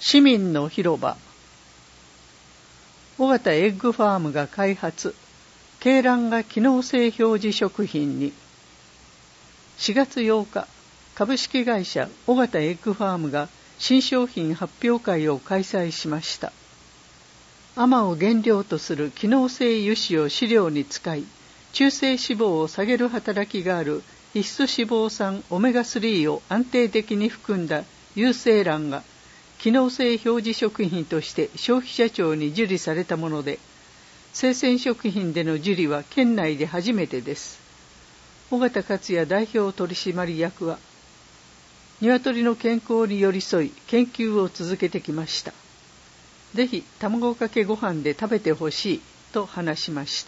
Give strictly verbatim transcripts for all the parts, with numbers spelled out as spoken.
市民の広場。尾形エッグファームが開発、鶏卵が機能性表示食品に。しがつようか、株式会社尾形エッグファームが新商品発表会を開催しました。アマを原料とする機能性油脂を飼料に使い、中性脂肪を下げる働きがある必須脂肪酸オメガスリーを安定的に含んだ有精卵が機能性表示食品として消費者庁に受理されたもので、生鮮食品での受理は県内で初めてです。尾形克也代表取締役は、鶏の健康に寄り添い研究を続けてきました。ぜひ卵かけご飯で食べてほしいと話しました。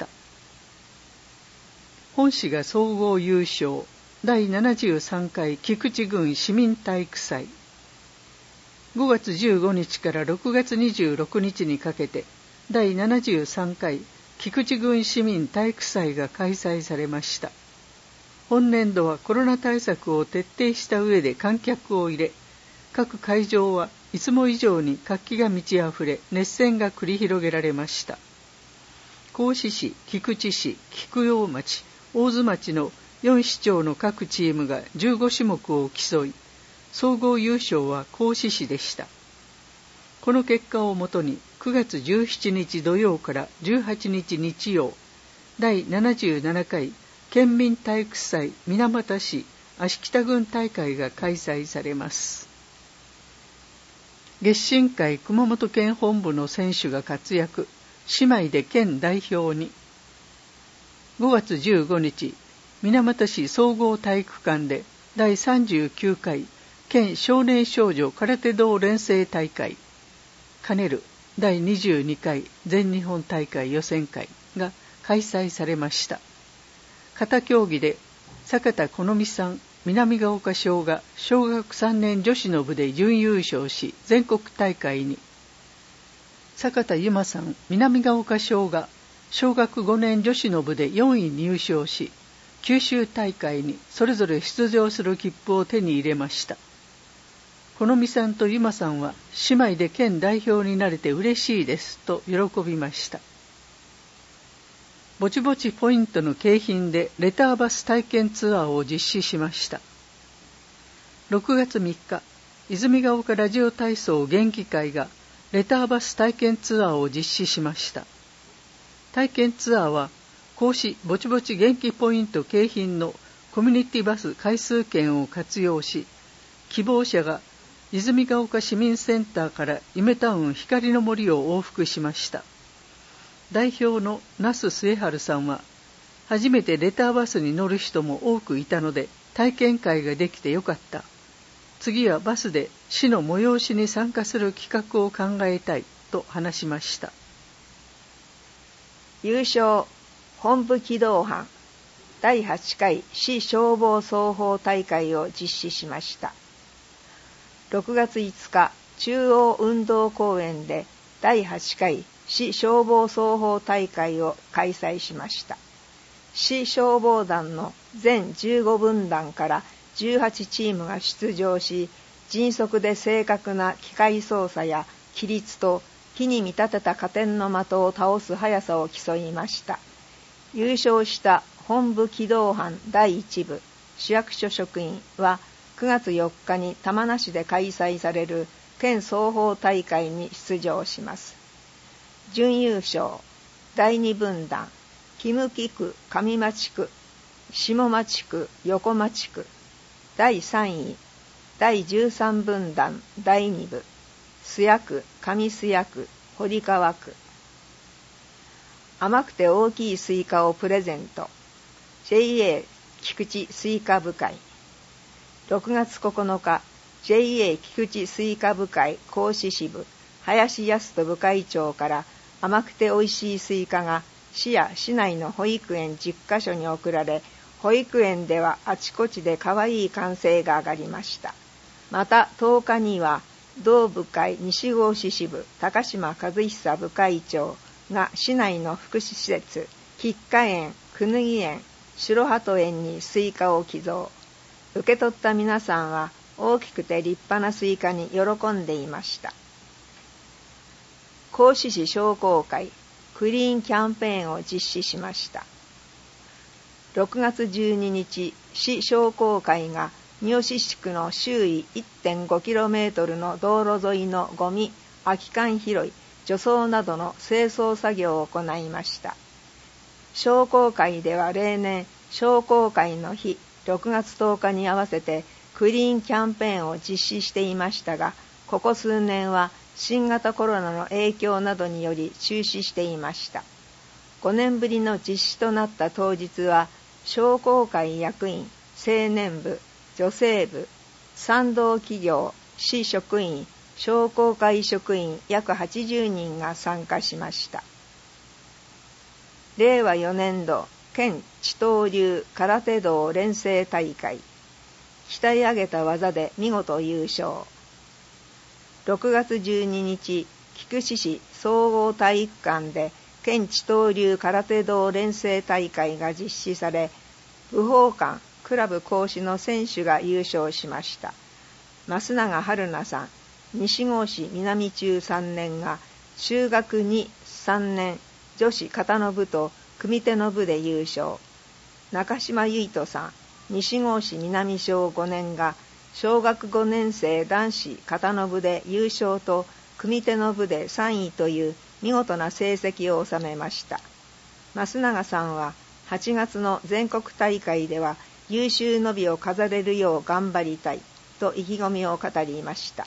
本市が総合優勝だいななじゅうさんかい菊池郡市民体育祭。ごがつじゅうごにちからろくがつにじゅうろくにちにかけてだいななじゅうさんかい菊池郡市民体育祭が開催されました。本年度はコロナ対策を徹底した上で観客を入れ、各会場はいつも以上に活気が満ち溢れ、熱戦が繰り広げられました。合志市、菊池市、菊陽町、大津町のよん市町の各チームがじゅうごしゅもくを競い、総合優勝は合志市でした。この結果をもとにくがつじゅうしちにち土曜からじゅうはちにち日曜、だいななじゅうななかい県民体育祭水俣市芦北郡大会が開催されます。月進会熊本県本部の選手が活躍、姉妹で県代表に。ごがつじゅうごにち、水俣市総合体育館でだいさんじゅうきゅうかい県少年少女空手道連成大会、兼ねるだいにじゅうにかい全日本大会予選会が開催されました。型競技で坂田好美さん南ヶ丘小が小学さんねん女子の部で準優勝し全国大会に。坂田由真さん南ヶ丘小が小学ごねん女子の部でよんい入賞し、九州大会にそれぞれ出場する切符を手に入れました。好美さんと由真さんは姉妹で県代表になれて嬉しいですと喜びました。ぼちぼちポイントの景品でレターバス体験ツアーを実施しました。ろくがつみっか、泉ヶ丘ラジオ体操元気会がレターバス体験ツアーを実施しました。体験ツアーは講師ぼちぼち元気ポイント景品のコミュニティバス回数券を活用し、希望者が泉ヶ丘市民センターから夢タウン光の森を往復しました。代表の那須末春さんは、初めてレターバスに乗る人も多くいたので体験会ができてよかった。次はバスで市の催しに参加する企画を考えたいと話しました。 優勝本部機動班だいはちかい市消防操法大会を実施しました。ろくがついつか、中央運動公園でだいはちかい市消防操法大会を開催しました。市消防団の全じゅうごぶんだんからじゅうはちチームが出場し、迅速で正確な機械操作や規律と火に見立てた火天の的を倒す速さを競いました。優勝した本部機動班だいいちぶ市役所職員はくがつよっかに玉名市で開催される県双方大会に出場します。準優勝だいにぶんだん木向区上町区下町区横町区、だいさんいだいじゅうさんぶんだんだいにぶ須谷区上須谷区堀川区。甘くて大きいスイカをプレゼント ジェイエー 菊池スイカ部会。ろくがつここのか ジェイエー 菊池スイカ部会講師支部林康人部会長から甘くておいしいスイカが市や市内の保育園じゅっかしょに送られ、保育園ではあちこちでかわいい歓声が上がりました。またとおかには同部会西郷市支部高島和久部会長が市内の福祉施設菊花園、くぬぎ園、白鳩園にスイカを寄贈。受け取った皆さんは大きくて立派なスイカに喜んでいました。 合志市商工会クリーンキャンペーンを実施しました。ろくがつじゅうににち、市商工会が三好地区の周囲 いってんごキロメートル の道路沿いのゴミ、空き缶拾い、除草などの清掃作業を行いました。商工会では例年、商工会の日ろくがつとおかに合わせてクリーンキャンペーンを実施していましたが、ここ数年は新型コロナの影響などにより中止していました。ごねんぶりの実施となった当日は、商工会役員、青年部、女性部、賛同企業、市職員、商工会職員約はちじゅうにんが参加しました。れいわよねんど県地頭流空手道連成大会、鍛え上げた技で見事優勝。ろくがつじゅうににち、菊池市総合体育館で県地頭流空手道連成大会が実施され、武法館クラブ講師の選手が優勝しました。増永春奈さん、西郷市南中さんねんが中学に、さんねん女子形の部と組手の部で優勝。中島結人さん、西郷市南小ごねんが小学ごねん生男子形の部で優勝と組手の部でさんいという見事な成績を収めました。増永さんははちがつの全国大会では優秀の美を飾れるよう頑張りたいと意気込みを語りました。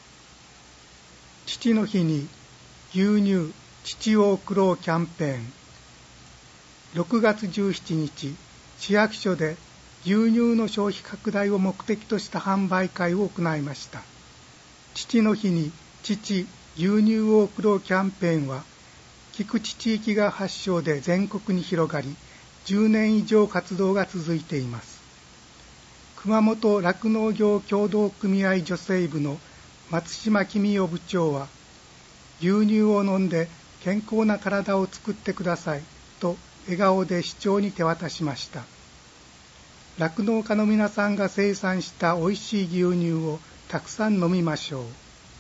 父の日に牛乳父を贈ろうキャンペーン。ろくがつじゅうしちにち、市役所で牛乳の消費拡大を目的とした販売会を行いました。父の日に父牛乳を贈ろうキャンペーンは、菊池地域が発祥で全国に広がり、じゅうねん以上活動が続いています。熊本酪農業協同組合女性部の松島公代部長は、牛乳を飲んで健康な体を作ってくださいと笑顔で市長に手渡しました。酪農家の皆さんが生産したおいしい牛乳をたくさん飲みましょう。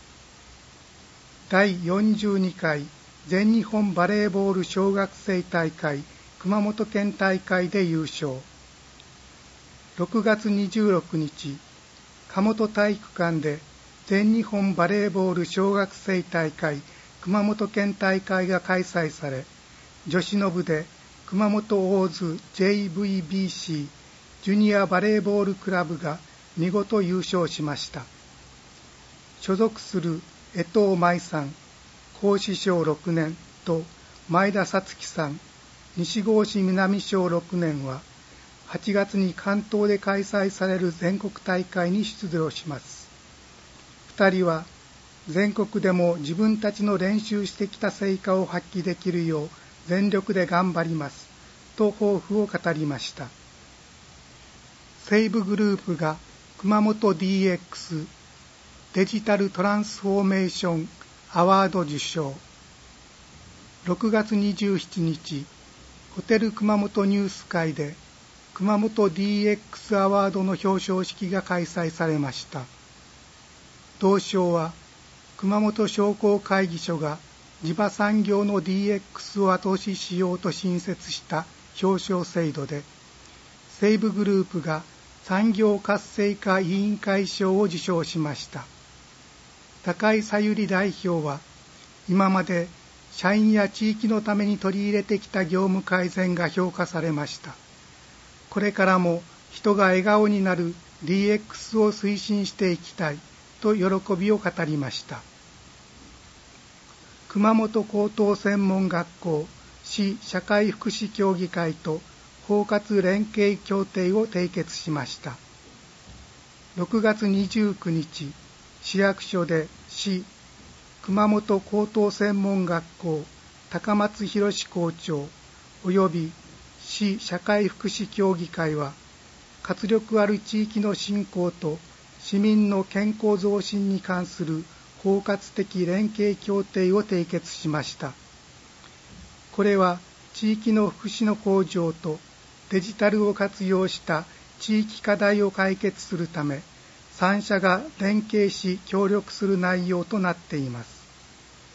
だいよんじゅうにかい全日本バレーボール小学生大会熊本県大会で優勝。ろくがつにじゅうろくにち、加茂体育館で全日本バレーボール小学生大会熊本県大会が開催され、女子の部で熊本大津 ジェイブイビーシー ジュニアバレーボールクラブが見事優勝しました。所属する江藤舞さん、甲子小ろくねんと前田さつきさん、西郷市南小ろくねんははちがつに関東で開催される全国大会に出場します。ふたりは全国でも自分たちの練習してきた成果を発揮できるよう全力で頑張りますと抱負を語りました。西武グループが熊本 ディーエックス デジタルトランスフォーメーションアワード受賞。ろくがつにじゅうしちにち、ホテル熊本ニュース会で熊本 ディーエックス アワードの表彰式が開催されました。同賞は熊本商工会議所が地場産業の ディーエックス を後押ししようと新設した表彰制度で、西武グループが産業活性化委員会賞を受賞しました。高井さゆり代表は、今まで社員や地域のために取り入れてきた業務改善が評価されました。これからも人が笑顔になる ディーエックス を推進していきたいと喜びを語りました。熊本高等専門学校市社会福祉協議会と包括連携協定を締結しました。ろくがつにじゅうくにち、市役所で市熊本高等専門学校高松博校長及び市社会福祉協議会は、活力ある地域の振興と市民の健康増進に関する包括的連携協定を締結しました。これは地域の福祉の向上とデジタルを活用した地域課題を解決するため、さんしゃが連携し協力する内容となっています。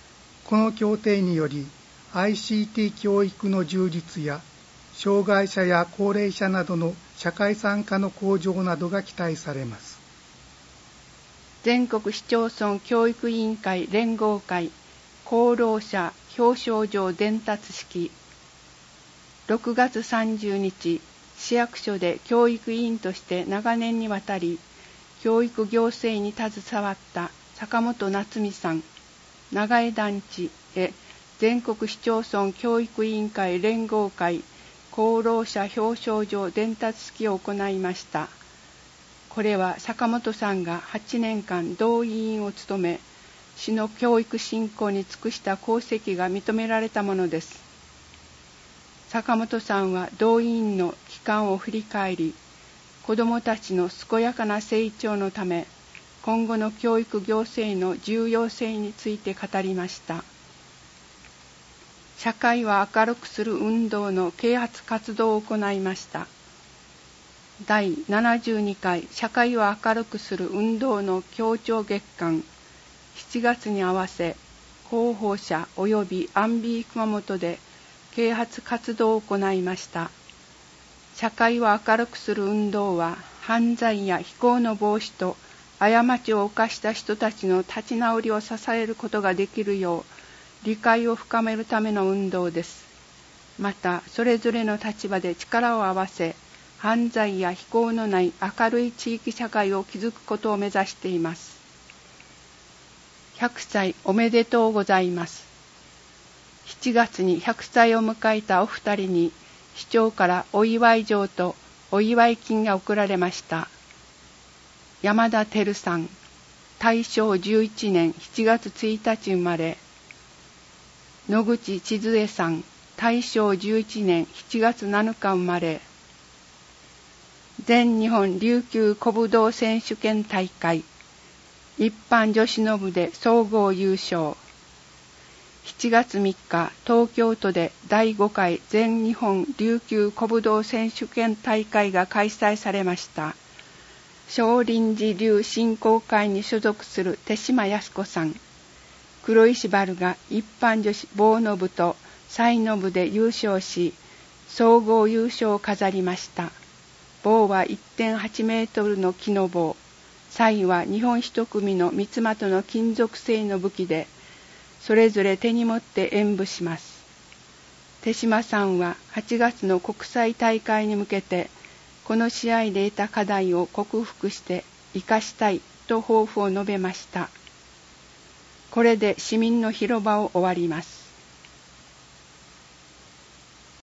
この協定により アイシーティー 教育の充実や障害者や高齢者などの社会参加の向上などが期待されます。 全国市町村教育委員会連合会功労者表彰状伝達式。ろくがつさんじゅうにち、市役所で教育委員として長年にわたり教育行政に携わった坂本夏美さん、長江団地へ全国市町村教育委員会連合会功労者表彰状伝達式を行いました。これは坂本さんがはちねんかん同委員を務め、市の教育振興に尽くした功績が認められたものです。坂本さんは同委員の期間を振り返り、子どもたちの健やかな成長のため、今後の教育行政の重要性について語りました。社会を明るくする運動の啓発活動を行いました。だいななじゅうにかい社会を明るくする運動の協調月間しちがつに合わせ、広報社及びアンビー熊本で啓発活動を行いました。社会を明るくする運動は、犯罪や非行の防止と過ちを犯した人たちの立ち直りを支えることができるよう理解を深めるための運動です。また、それぞれの立場で力を合わせ、犯罪や非行のない明るい地域社会を築くことを目指しています。ひゃくさいおめでとうございます。しちがつにひゃくさいを迎えたお二人に、市長からお祝い状とお祝い金が贈られました。山田照さん、大正じゅういちねんしちがつついたち生まれ。野口千鶴さん、大正じゅういちねんしちがつなのか生まれ。全日本琉球古武道選手権大会一般女子の部で総合優勝。しちがつみっか、東京都でだいごかい全日本琉球古武道選手権大会が開催されました。少林寺流振興会に所属する手島康子さん、黒石原が一般女子棒の部と才の部で優勝し、総合優勝を飾りました。棒は いってんはちメートルの木の棒、才は日本一組の三つ的の金属製の武器で、それぞれ手に持って演舞します。手島さんははちがつの国際大会に向けて、この試合で得た課題を克服して生かしたいと抱負を述べました。これで市民の広場を終わります。